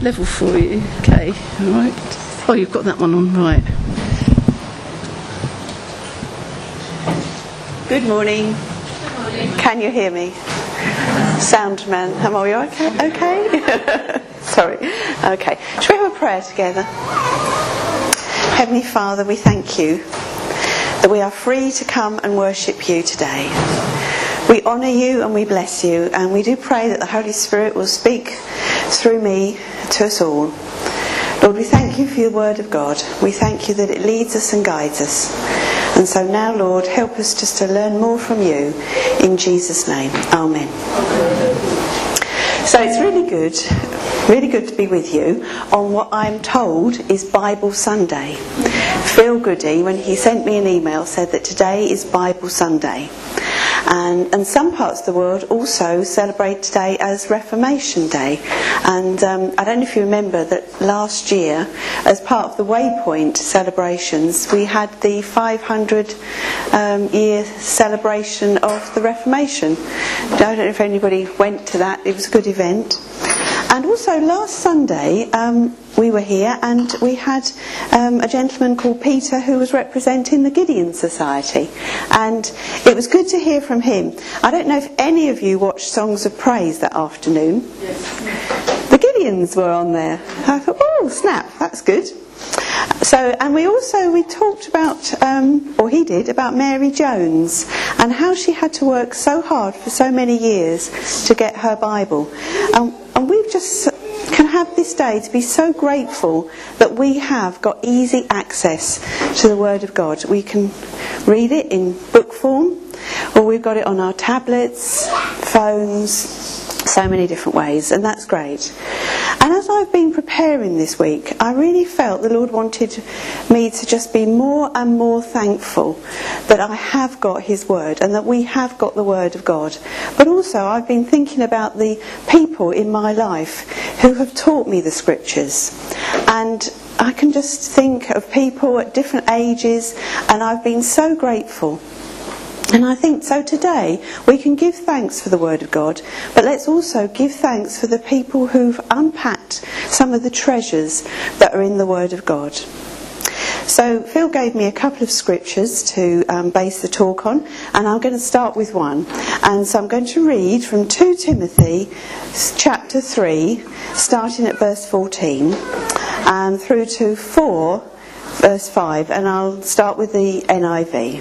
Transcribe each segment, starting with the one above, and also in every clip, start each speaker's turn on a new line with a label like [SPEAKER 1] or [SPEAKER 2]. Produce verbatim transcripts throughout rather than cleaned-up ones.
[SPEAKER 1] level for you. Okay, all right. Oh, you've got that one on, right.
[SPEAKER 2] Good morning.
[SPEAKER 3] Good morning.
[SPEAKER 2] Can you hear me? Sound man, am I okay? Okay? Sorry. Okay. Shall we have a prayer together? Heavenly Father, we thank you that we are free to come and worship you today. We honour you and we bless you, and we do pray that the Holy Spirit will speak through me to us all. Lord, we thank you for your word of God. We thank you that it leads us and guides us. And so now, Lord, help us just to learn more from you. In Jesus' name. Amen. So it's really good, really good to be with you on what I'm told is Bible Sunday. Phil Goody, when he sent me an email, said that today is Bible Sunday. And, and some parts of the world also celebrate today as Reformation Day. And um, I don't know if you remember that last year, as part of the Waypoint celebrations, we had the five hundred um, year celebration of the Reformation. I don't know if anybody went to that. It was a good event. And also last Sunday um, we were here and we had um, a gentleman called Peter who was representing the Gideon Society, and it was good to hear from him. I don't know if any of you watched Songs of Praise that afternoon. Yes. The Gideons were on there. I thought, oh snap, that's good. So, and we also, we talked about, um, or he did, about Mary Jones and how she had to work so hard for so many years to get her Bible. Um, and we've just can have this day to be so grateful that we have got easy access to the Word of God. We can read it in book form, or we've got it on our tablets, phones, so many different ways, and that's great. And as I've been preparing this week, I really felt the Lord wanted me to just be more and more thankful that I have got His Word and that we have got the Word of God. But also I've been thinking about the people in my life who have taught me the Scriptures. And I can just think of people at different ages, and I've been so grateful. And I think so today we can give thanks for the Word of God, but let's also give thanks for the people who've unpacked some of the treasures that are in the Word of God. So Phil gave me a couple of scriptures to um, base the talk on, and I'm going to start with one. And so I'm going to read from Second Timothy chapter three, starting at verse fourteen, and through to four, verse five, and I'll start with the N I V.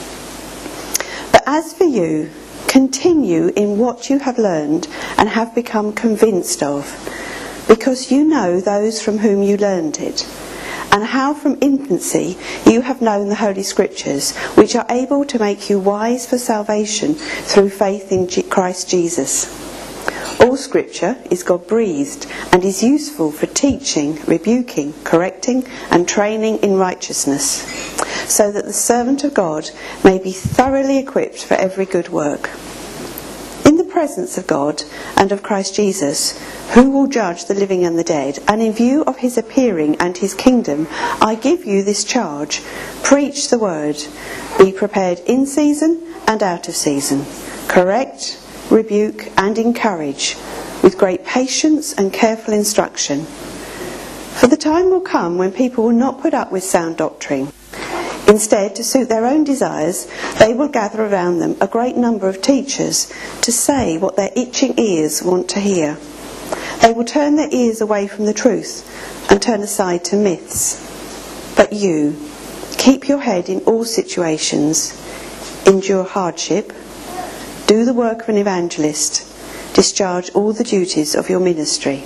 [SPEAKER 2] As for you, continue in what you have learned and have become convinced of, because you know those from whom you learned it, and how from infancy you have known the Holy Scriptures, which are able to make you wise for salvation through faith in Christ Jesus. All Scripture is God-breathed and is useful for teaching, rebuking, correcting and training in righteousness, so that the servant of God may be thoroughly equipped for every good work. In the presence of God and of Christ Jesus, who will judge the living and the dead, and in view of his appearing and his kingdom, I give you this charge: preach the word, be prepared in season and out of season, correct, rebuke and encourage with great patience and careful instruction. For the time will come when people will not put up with sound doctrine. Instead, to suit their own desires, they will gather around them a great number of teachers to say what their itching ears want to hear. They will turn their ears away from the truth and turn aside to myths. But you, keep your head in all situations, endure hardship, do the work of an evangelist, discharge all the duties of your ministry.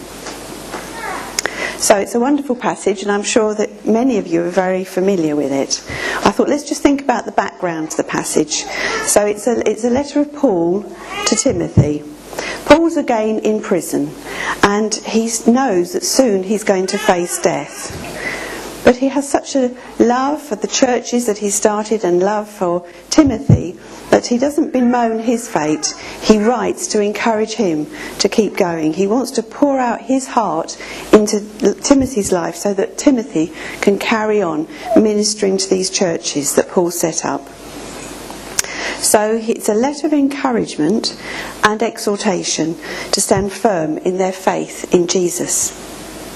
[SPEAKER 2] So it's a wonderful passage, and I'm sure that many of you are very familiar with it. I thought let's just think about the background to the passage. So it's a, it's a letter of Paul to Timothy. Paul's again in prison, and he knows that soon he's going to face death. But he has such a love for the churches that he started and love for Timothy that he doesn't bemoan his fate. He writes to encourage him to keep going. He wants to pour out his heart into Timothy's life so that Timothy can carry on ministering to these churches that Paul set up. So it's a letter of encouragement and exhortation to stand firm in their faith in Jesus.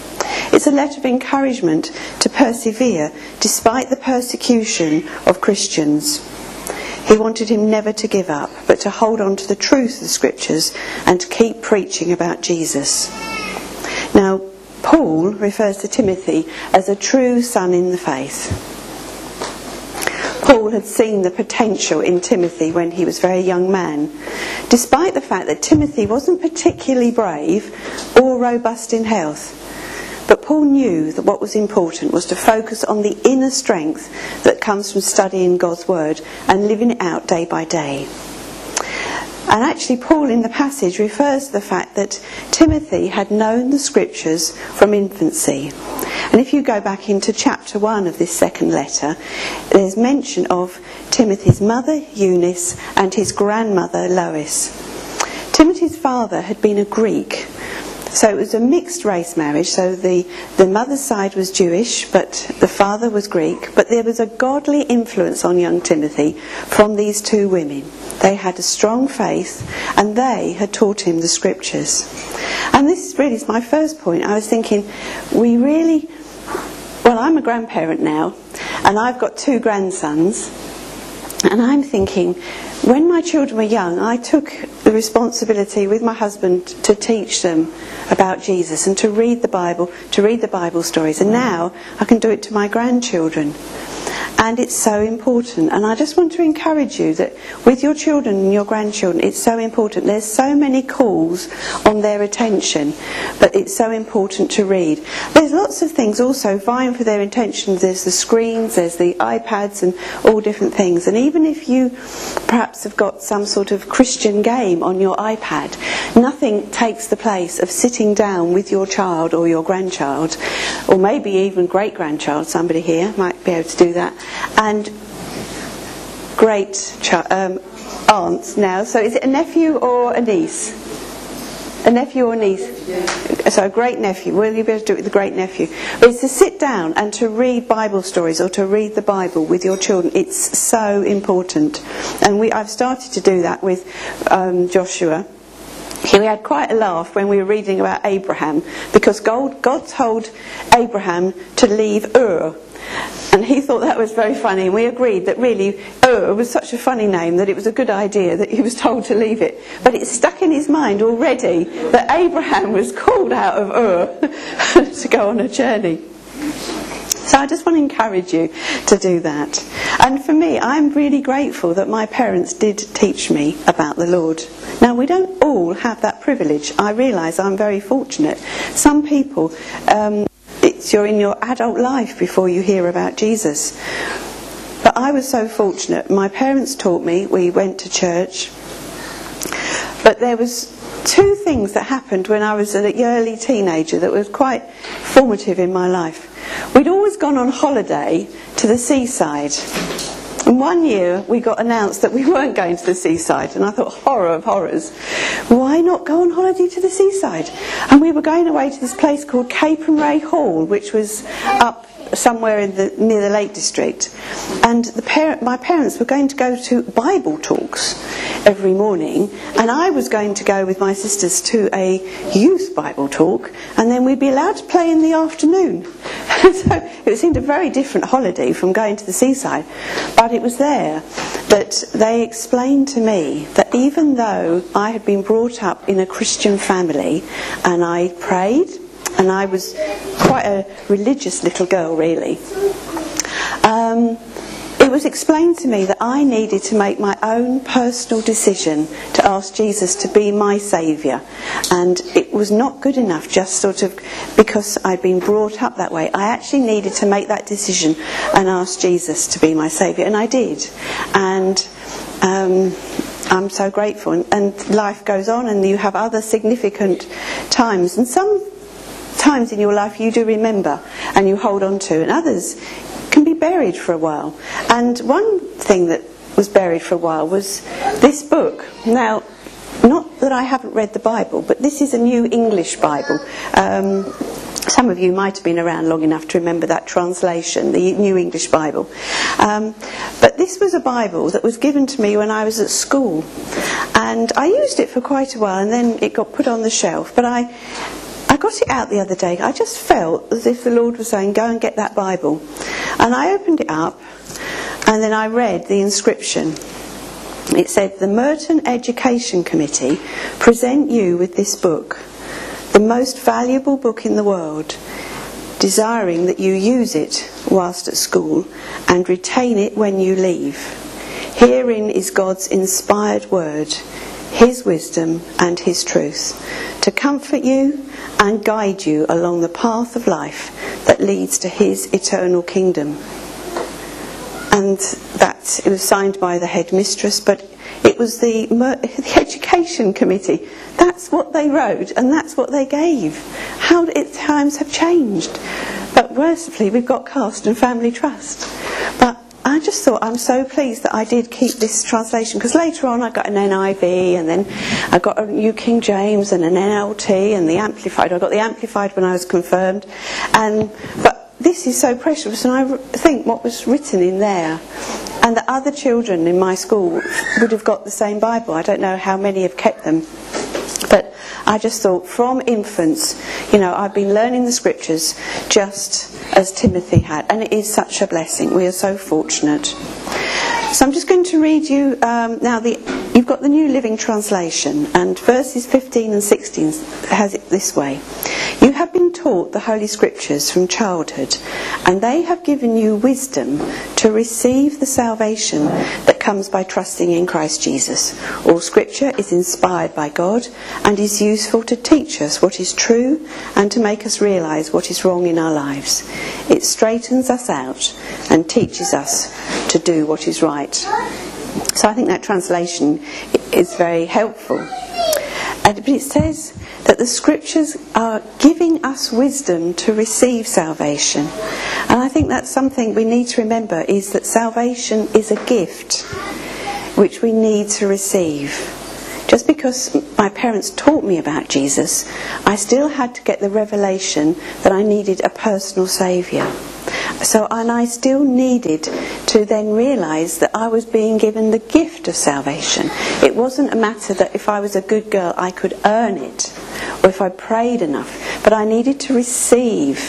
[SPEAKER 2] It's a letter of encouragement to persevere despite the persecution of Christians. He wanted him never to give up, but to hold on to the truth of the Scriptures and to keep preaching about Jesus. Now, Paul refers to Timothy as a true son in the faith. Paul had seen the potential in Timothy when he was a very young man, despite the fact that Timothy wasn't particularly brave or robust in health. But Paul knew that what was important was to focus on the inner strength that comes from studying God's Word and living it out day by day. And actually Paul in the passage refers to the fact that Timothy had known the Scriptures from infancy. And if you go back into chapter one of this second letter, there's mention of Timothy's mother Eunice and his grandmother Lois. Timothy's father had been a Greek. So it was a mixed race marriage, so the, the mother's side was Jewish, but the father was Greek. But there was a godly influence on young Timothy from these two women. They had a strong faith, and they had taught him the Scriptures. And this really is my first point. I was thinking, we really... Well, I'm a grandparent now, and I've got two grandsons, and I'm thinking... When my children were young, I took the responsibility with my husband to teach them about Jesus and to read the Bible, to read the Bible stories. And now I can do it to my grandchildren. And it's so important. And I just want to encourage you that with your children and your grandchildren, it's so important. There's so many calls on their attention, but it's so important to read. There's lots of things also vying for their attention. There's the screens, there's the iPads and all different things. And even if you perhaps have got some sort of Christian game on your iPad, nothing takes the place of sitting down with your child or your grandchild, or maybe even great-grandchild, somebody here might be able to do that, and great ch- um, aunts now. So is it a nephew or a niece? A nephew or niece? So a great nephew. Will you be able to do it with a great nephew? But it's to sit down and to read Bible stories or to read the Bible with your children. It's so important. And we I've started to do that with um, Joshua. We had quite a laugh when we were reading about Abraham, because God, God told Abraham to leave Ur. And he thought that was very funny, and we agreed that really Ur was such a funny name that it was a good idea that he was told to leave it. But it stuck in his mind already that Abraham was called out of Ur to go on a journey. So I just want to encourage you to do that. And for me, I'm really grateful that my parents did teach me about the Lord. Now, we don't all have that privilege. I realise I'm very fortunate. Some people... Um, It's you're in your adult life before you hear about Jesus. But I was so fortunate. My parents taught me. We went to church. But there was two things that happened when I was an early teenager that was quite formative in my life. We'd always gone on holiday to the seaside. And one year we got announced that we weren't going to the seaside, and I thought, horror of horrors, why not go on holiday to the seaside? And we were going away to this place called Capernwray Hall, which was up somewhere in the near the Lake District. And the parent, my parents were going to go to Bible talks every morning, and I was going to go with my sisters to a youth Bible talk, and then we'd be allowed to play in the afternoon. So it seemed a very different holiday from going to the seaside. But it was there that they explained to me that even though I had been brought up in a Christian family, and I prayed, and I was quite a religious little girl really, um, it was explained to me that I needed to make my own personal decision to ask Jesus to be my saviour. And it was not good enough just sort of because I'd been brought up that way. I actually needed to make that decision and ask Jesus to be my saviour. And I did. And um, I'm so grateful. And, and life goes on, and you have other significant times. And some times in your life you do remember and you hold on to, and others can be buried for a while. And one thing that was buried for a while was this book. Now, not that I haven't read the Bible, but this is a New English Bible. Um, some of you might have been around long enough to remember that translation, the New English Bible. Um, but this was a Bible that was given to me when I was at school. And I used it for quite a while, and then it got put on the shelf. But I... I got got it out the other day. I just felt as if the Lord was saying, go and get that Bible. And I opened it up, and then I read the inscription. It said, the Merton Education Committee present you with this book, the most valuable book in the world, desiring that you use it whilst at school and retain it when you leave. Herein is God's inspired word, His wisdom and His truth, to comfort you and guide you along the path of life that leads to His eternal kingdom. And that, it was signed by the headmistress, but it was the, the Education Committee. That's what they wrote, and that's what they gave. How it, times have changed. But mercifully, we've got Caste and Family Trust. But I just thought, I'm so pleased that I did keep this translation, because later on I got an N I V, and then I got a New King James and an N L T and the Amplified. I got the Amplified when I was confirmed. And but this is so precious, and I think what was written in there, and the other children in my school would have got the same Bible. I don't know how many have kept them. But I just thought, from infants, you know, I've been learning the scriptures just as Timothy had, and it is such a blessing. We are so fortunate. So I'm just going to read you um, now. The you've got the New Living Translation, and verses fifteen and sixteen has it this way: you have been taught the Holy Scriptures from childhood, and they have given you wisdom to receive the salvation that comes by trusting in Christ Jesus. All Scripture is inspired by God and is useful to teach us what is true and to make us realise what is wrong in our lives. It straightens us out and teaches us to do what is right. So I think that translation is very helpful. And it says that the Scriptures are giving us wisdom to receive salvation. And I think that's something we need to remember, is that salvation is a gift which we need to receive. Just because my parents taught me about Jesus, I still had to get the revelation that I needed a personal saviour. So, and I still needed to then realise that I was being given the gift of salvation. It wasn't a matter that if I was a good girl I could earn it, or if I prayed enough, but I needed to receive.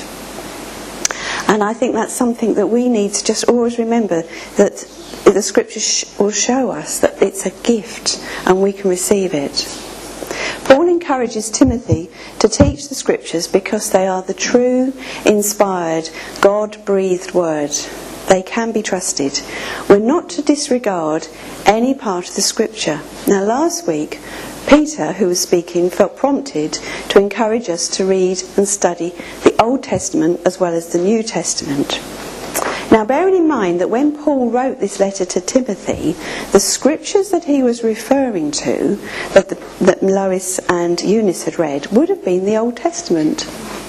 [SPEAKER 2] And I think that's something that we need to just always remember, that the Scriptures will show us that it's a gift and we can receive it. Paul encourages Timothy to teach the Scriptures because they are the true, inspired, God-breathed word. They can be trusted. We're not to disregard any part of the Scripture. Now, last week, Peter, who was speaking, felt prompted to encourage us to read and study the Old Testament as well as the New Testament. Now, bearing in mind that when Paul wrote this letter to Timothy, the scriptures that he was referring to, that, the, that Lois and Eunice had read, would have been the Old Testament.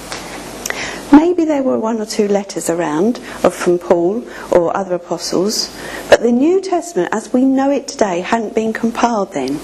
[SPEAKER 2] Maybe there were one or two letters around of from Paul or other apostles, but the New Testament, as we know it today, hadn't been compiled then.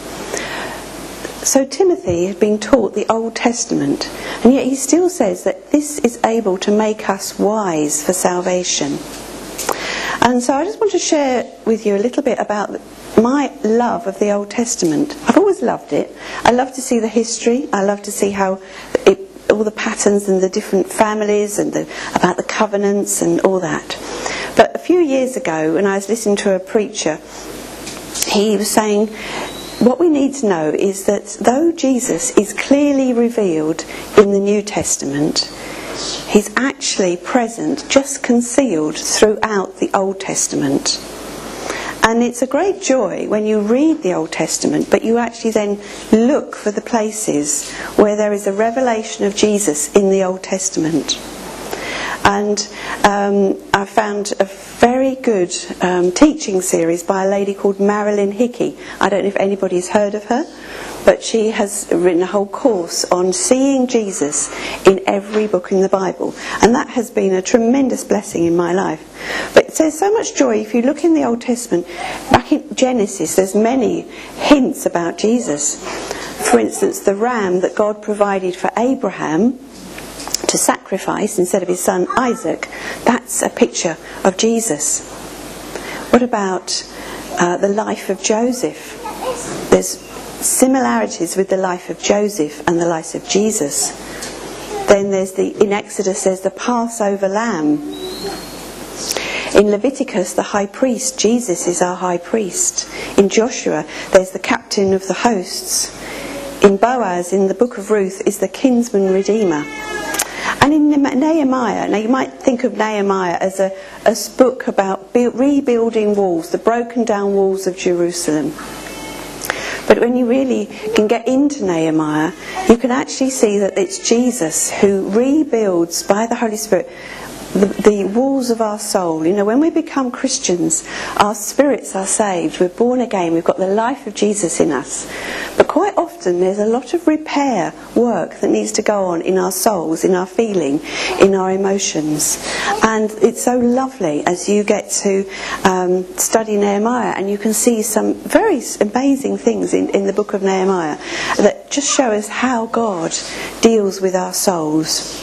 [SPEAKER 2] So Timothy had been taught the Old Testament, and yet he still says that this is able to make us wise for salvation. And so I just want to share with you a little bit about my love of the Old Testament. I've always loved it. I love to see the history. I love to see how it, all the patterns and the different families and the, about the covenants and all that. But a few years ago, when I was listening to a preacher, he was saying, what we need to know is that though Jesus is clearly revealed in the New Testament, he's actually present, just concealed throughout the Old Testament. And it's a great joy when you read the Old Testament, but you actually then look for the places where there is a revelation of Jesus in the Old Testament. And um, I found a very good um, teaching series by a lady called Marilyn Hickey. I don't know if anybody's heard of her, but she has written a whole course on seeing Jesus in every book in the Bible, and that has been a tremendous blessing in my life. But there's so much joy if you look in the Old Testament. Back in Genesis, there's many hints about Jesus. For instance, the ram that God provided for Abraham to sacrifice instead of his son Isaac, that's a picture of Jesus. What about uh, the life of Joseph? There's similarities with the life of Joseph and the life of Jesus. Then there's the, in Exodus there's the Passover lamb. In Leviticus, the high priest, Jesus is our high priest. In Joshua, there's the captain of the hosts. In Boaz, in the book of Ruth, is the kinsman redeemer. And in Nehemiah, now you might think of Nehemiah as a, a book about build, rebuilding walls, the broken down walls of Jerusalem. But when you really can get into Nehemiah, you can actually see that it's Jesus who rebuilds by the Holy Spirit the, the walls of our soul. You know, when we become Christians, our spirits are saved, we're born again, we've got the life of Jesus in us. But quite often there's a lot of repair work that needs to go on in our souls, in our feeling, in our emotions. And it's so lovely as you get to um, study Nehemiah, and you can see some very amazing things in, in the book of Nehemiah that just show us how God deals with our souls.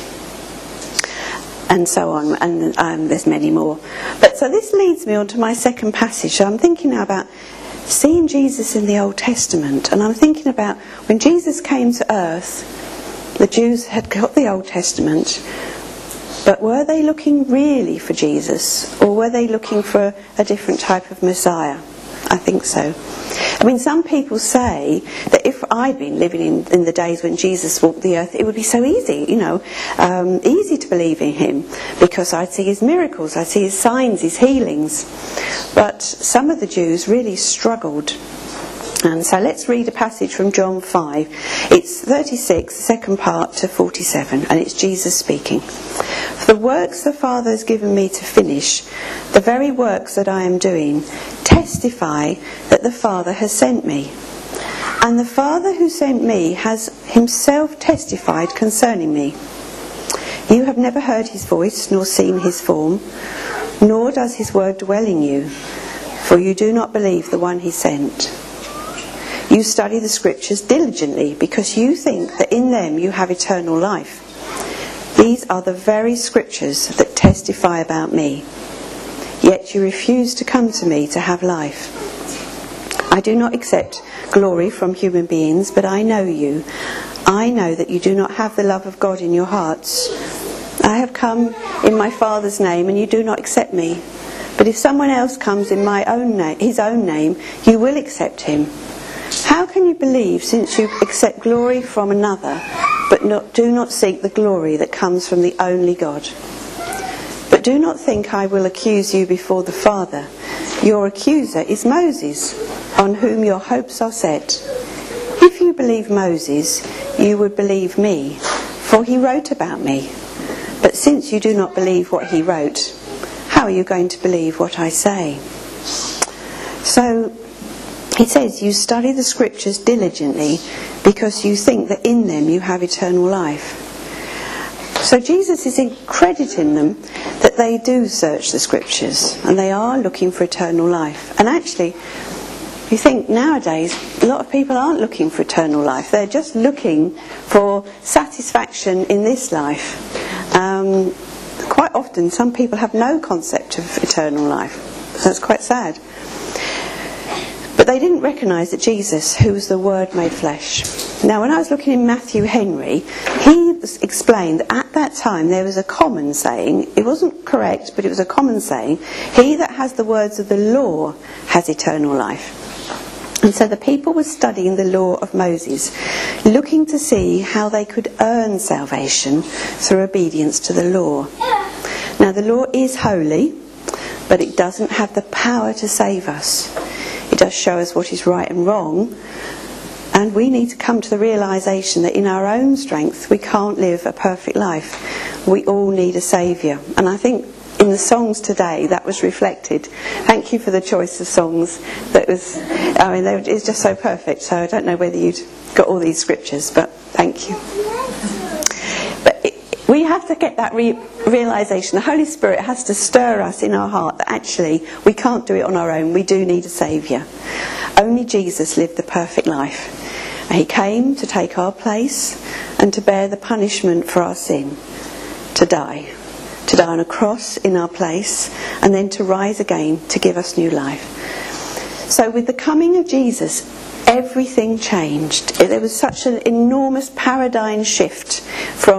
[SPEAKER 2] And so on, and um, there's many more. But so this leads me on to my second passage. So I'm thinking now about seeing Jesus in the Old Testament, and I'm thinking about when Jesus came to earth, the Jews had got the Old Testament, but were they looking really for Jesus, or were they looking for a different type of Messiah? I think so. I mean, some people say that if I'd been living in, in the days when Jesus walked the earth, it would be so easy, you know, um, easy to believe in him, because I'd see his miracles, I'd see his signs, his healings. But some of the Jews really struggled. And so let's read a passage from John five. It's thirty-six, the second part, to forty-seven, and it's Jesus speaking. For the works the Father has given me to finish, the very works that I am doing, testify that the Father has sent me. And the Father who sent me has himself testified concerning me. You have never heard his voice, nor seen his form, nor does his word dwell in you, for you do not believe the one he sent. You study the scriptures diligently, because you think that in them you have eternal life. These are the very scriptures that testify about me. Yet you refuse to come to me to have life. I do not accept glory from human beings, but I know you. I know that you do not have the love of God in your hearts. I have come in my Father's name, and you do not accept me. But if someone else comes in my own name, his own name, you will accept him. How can you believe, since you accept glory from another, but not, do not seek the glory that comes from the only God? But do not think I will accuse you before the Father. Your accuser is Moses, on whom your hopes are set. If you believe Moses, you would believe me, for he wrote about me. But since you do not believe what he wrote, how are you going to believe what I say? So he says, you study the scriptures diligently because you think that in them you have eternal life. So Jesus is crediting them that they do search the scriptures and they are looking for eternal life. And actually, you think nowadays a lot of people aren't looking for eternal life. They're just looking for satisfaction in this life. Um, quite often some people have no concept of eternal life. So it's quite sad. But they didn't recognise that Jesus, who was the Word made flesh. Now, when I was looking in Matthew Henry, he explained that at that time there was a common saying, it wasn't correct, but it was a common saying, he that has the words of the law has eternal life. And so the people were studying the law of Moses, looking to see how they could earn salvation through obedience to the law. Now, the law is holy, but it doesn't have the power to save us. It does show us what is right and wrong, and we need to come to the realisation that in our own strength we can't live a perfect life. We all need a saviour, and I think in the songs today that was reflected. Thank you for the choice of songs. That was, I mean, they, it was just so perfect. So I don't know whether you'd got all these scriptures, but thank you. But it, we have to get that re- realisation. The Holy Spirit has to stir us in our heart that actually we can't do it on our own. We do need a saviour. Only Jesus lived the perfect life. He came to take our place and to bear the punishment for our sin, to die. To die on a cross in our place, and then to rise again to give us new life. So with the coming of Jesus, everything changed. There was such an enormous paradigm shift from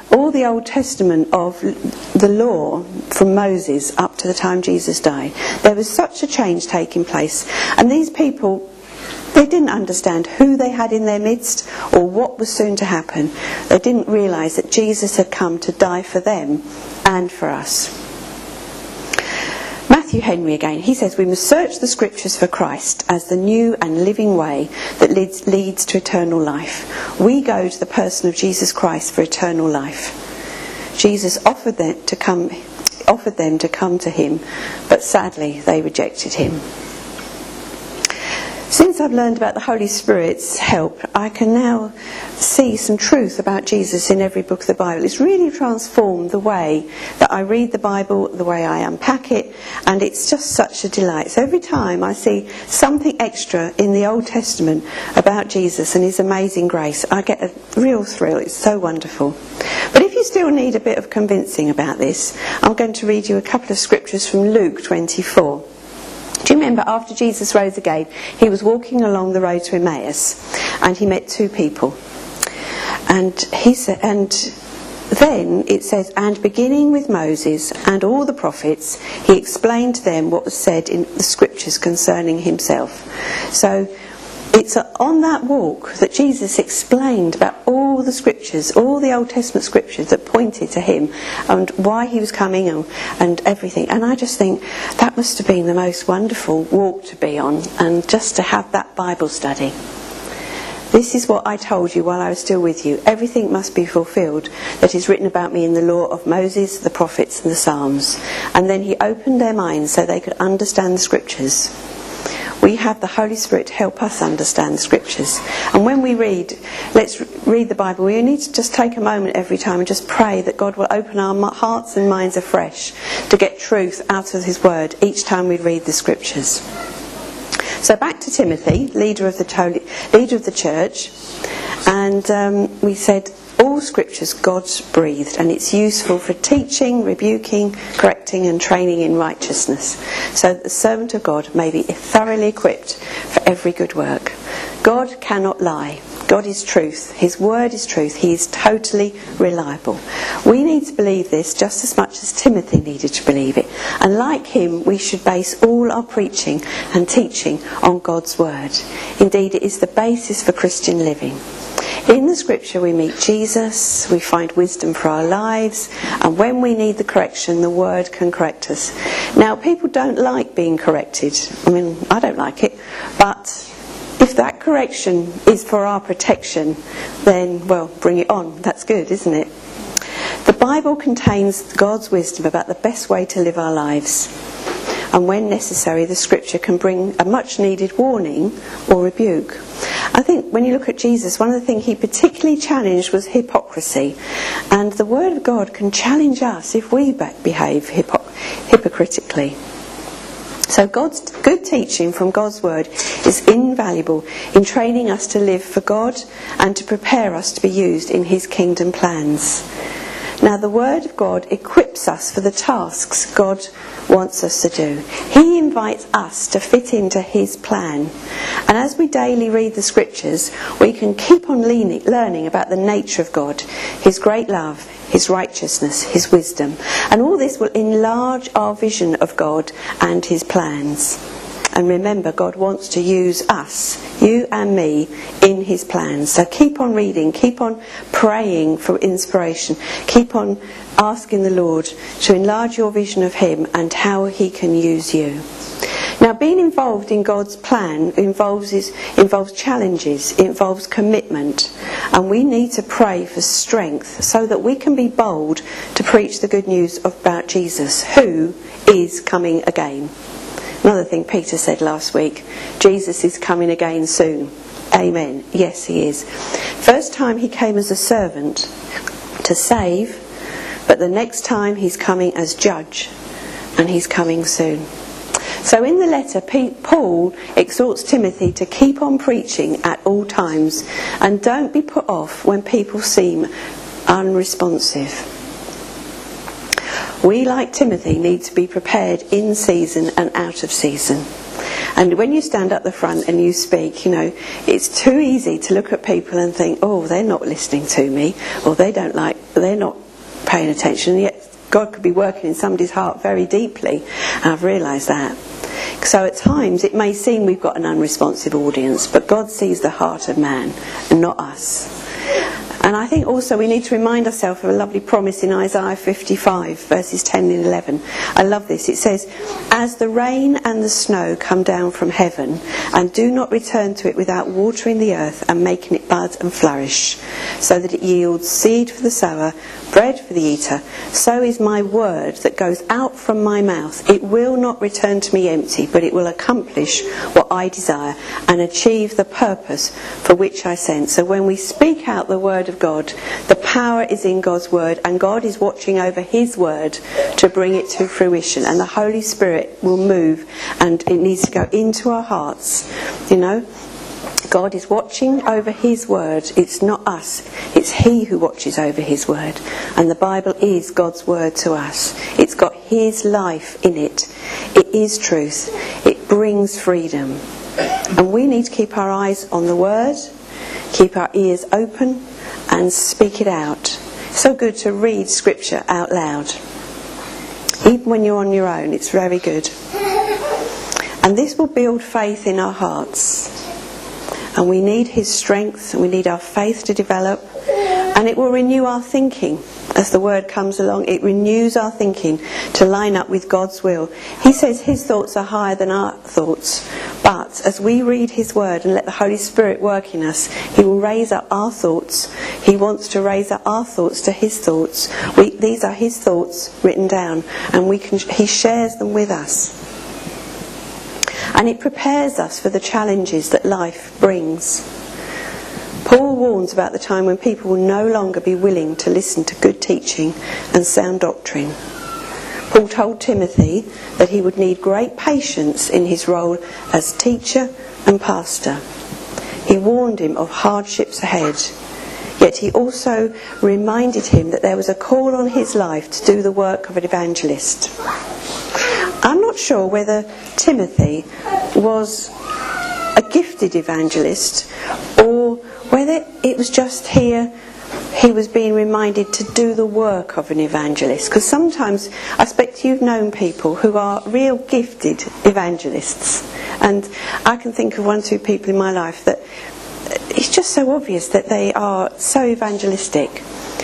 [SPEAKER 2] all the Old Testament of the law from Moses up to the time Jesus died, there was such a change taking place. And these people, they didn't understand who they had in their midst or what was soon to happen. They didn't realise that Jesus had come to die for them and for us. Matthew Henry again, he says, we must search the scriptures for Christ as the new and living way that leads, leads to eternal life. We go to the person of Jesus Christ for eternal life. Jesus offered them to come, offered them to come to him, but sadly they rejected him. Since I've learned about the Holy Spirit's help, I can now see some truth about Jesus in every book of the Bible. It's really transformed the way that I read the Bible, the way I unpack it, and it's just such a delight. So every time I see something extra in the Old Testament about Jesus and his amazing grace, I get a real thrill. It's so wonderful. But if you still need a bit of convincing about this, I'm going to read you a couple of scriptures from Luke twenty-four. Do you remember after Jesus rose again, he was walking along the road to Emmaus and he met two people. And he said, and then it says, and beginning with Moses and all the prophets, he explained to them what was said in the scriptures concerning himself. So it's on that walk that Jesus explained about all the scriptures, all the Old Testament scriptures that pointed to him and why he was coming and, and everything. And I just think that must have been the most wonderful walk to be on, and just to have that Bible study. This is what I told you while I was still with you. Everything must be fulfilled that is written about me in the law of Moses, the prophets and the Psalms. And then he opened their minds so they could understand the scriptures. We have the Holy Spirit to help us understand the scriptures. And when we read, let's read the Bible, we need to just take a moment every time and just pray that God will open our hearts and minds afresh to get truth out of his word each time we read the scriptures. So back to Timothy, leader of the, leader of the church. And um, we said, all scriptures God's breathed, and it's useful for teaching, rebuking, correcting and training in righteousness, so that the servant of God may be thoroughly equipped for every good work. God cannot lie. God is truth. His word is truth. He is totally reliable. We need to believe this just as much as Timothy needed to believe it. And like him, we should base all our preaching and teaching on God's word. Indeed, it is the basis for Christian living. In the scripture we meet Jesus, we find wisdom for our lives, and when we need the correction, the word can correct us. Now, people don't like being corrected. I mean, I don't like it, but if that correction is for our protection, then, well, bring it on. That's good, isn't it? The Bible contains God's wisdom about the best way to live our lives. And when necessary, the scripture can bring a much needed warning or rebuke. I think when you look at Jesus, one of the things he particularly challenged was hypocrisy. And the word of God can challenge us if we behave hypo- hypocritically. So God's good teaching from God's word is invaluable in training us to live for God and to prepare us to be used in his kingdom plans. Now, the word of God equips us for the tasks God wants us to do. He invites us to fit into his plan. And as we daily read the scriptures, we can keep on learning, learning about the nature of God, his great love, his righteousness, his wisdom. And all this will enlarge our vision of God and his plans. And remember, God wants to use us, you and me, in his plans. So keep on reading, keep on praying for inspiration, keep on asking the Lord to enlarge your vision of him and how he can use you. Now, being involved in God's plan involves, involves challenges, it involves commitment, and we need to pray for strength so that we can be bold to preach the good news about Jesus, who is coming again. Another thing Peter said last week, Jesus is coming again soon. Amen. Yes, he is. First time he came as a servant to save, but the next time he's coming as judge, and he's coming soon. So in the letter, Paul exhorts Timothy to keep on preaching at all times, and don't be put off when people seem unresponsive. We, like Timothy, need to be prepared in season and out of season. And when you stand up the front and you speak, you know, it's too easy to look at people and think, oh, they're not listening to me, or they don't like, they're not paying attention. And yet God could be working in somebody's heart very deeply, and I've realised that. So at times it may seem we've got an unresponsive audience, but God sees the heart of man and not us. And I think also we need to remind ourselves of a lovely promise in Isaiah fifty-five, verses ten and eleven. I love this. It says, as the rain and the snow come down from heaven, and do not return to it without watering the earth and making it bud and flourish, so that it yields seed for the sower, bread for the eater, so is my word that goes out from my mouth. It will not return to me empty, but it will accomplish what I desire and achieve the purpose for which I sent. So when we speak out the word of God, the power is in God's word, and God is watching over his word to bring it to fruition, and the Holy Spirit will move, and it needs to go into our hearts. You know, God is watching over his word. It's not us, it's he who watches over his word. And the Bible is God's word to us. It's got his life in it. It is truth. It brings freedom. And we need to keep our eyes on the word, keep our ears open, and speak it out. So good to read scripture out loud. Even when you're on your own, it's very good. And this will build faith in our hearts. And we need his strength, and we need our faith to develop, and it will renew our thinking. As the word comes along, it renews our thinking to line up with God's will. He says his thoughts are higher than our thoughts, but as we read his word and let the Holy Spirit work in us, he will raise up our thoughts. He wants to raise up our thoughts to his thoughts. We, these are his thoughts written down, and we can, he shares them with us. And it prepares us for the challenges that life brings. Paul warns about the time when people will no longer be willing to listen to good teaching and sound doctrine. Paul told Timothy that he would need great patience in his role as teacher and pastor. He warned him of hardships ahead. Yet he also reminded him that there was a call on his life to do the work of an evangelist. I'm not sure whether Timothy was a gifted evangelist or whether it was just here he was being reminded to do the work of an evangelist. Because sometimes I expect you've known people who are real gifted evangelists, and I can think of one or two people in my life that it's just so obvious that they are so evangelistic.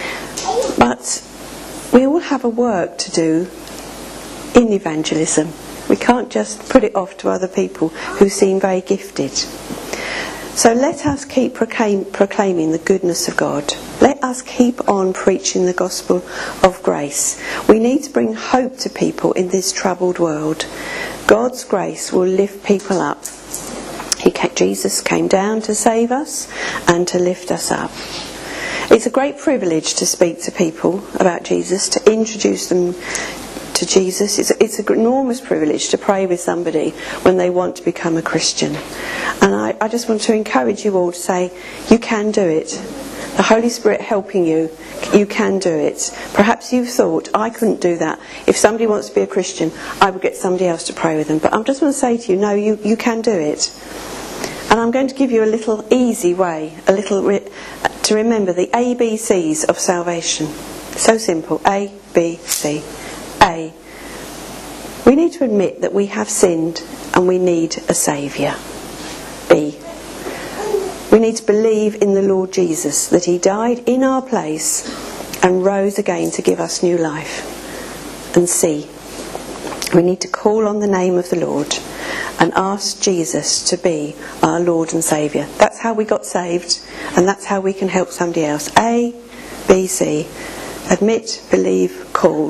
[SPEAKER 2] But we all have a work to do in evangelism. We can't just put it off to other people who seem very gifted. So let us keep proclaim, proclaiming the goodness of God. Let us keep on preaching the gospel of grace. We need to bring hope to people in this troubled world. God's grace will lift people up. He came, Jesus came down to save us and to lift us up. It's a great privilege to speak to people about Jesus, to introduce them to Jesus. It's, it's an enormous privilege to pray with somebody when they want to become a Christian. And I, I just want to encourage you all to say, you can do it. The Holy Spirit helping you, you can do it. Perhaps you've thought, I couldn't do that. If somebody wants to be a Christian, I would get somebody else to pray with them. But I just want to say to you, no, you, you can do it. And I'm going to give you a little easy way, a little re- to remember the A B Cs of salvation. So simple. A, B, C. A. We need to admit that we have sinned and we need a saviour. B. We need to believe in the Lord Jesus, that he died in our place and rose again to give us new life. And C. We need to call on the name of the Lord and ask Jesus to be our Lord and Saviour. That's how we got saved, and that's how we can help somebody else. A, B, C. Admit, believe, call.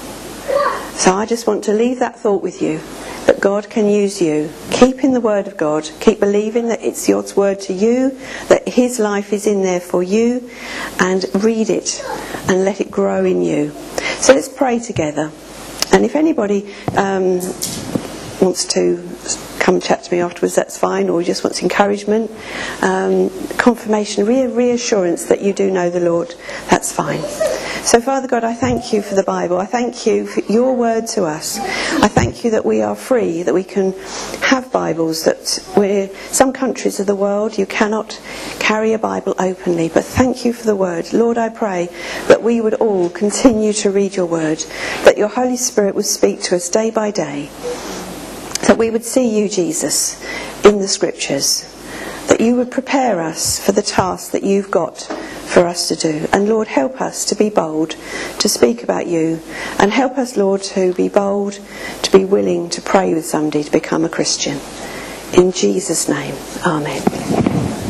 [SPEAKER 2] So I just want to leave that thought with you, that God can use you. Keep in the word of God. Keep believing that it's God's word to you, that his life is in there for you, and read it and let it grow in you. So let's pray together. And if anybody um, wants to come chat to me afterwards, that's fine, or just wants encouragement, um, confirmation, re- reassurance that you do know the Lord, that's fine. So Father God, I thank you for the Bible. I thank you for your word to us. I thank you that we are free, that we can have Bibles, that we're, some countries of the world you cannot carry a Bible openly, but thank you for the word. Lord, I pray that we would all continue to read your word, that your Holy Spirit would speak to us day by day, that we would see you, Jesus, in the scriptures, that you would prepare us for the task that you've got for us to do. And Lord, help us to be bold, to speak about you, and help us, Lord, to be bold, to be willing to pray with somebody to become a Christian. In Jesus' name, amen.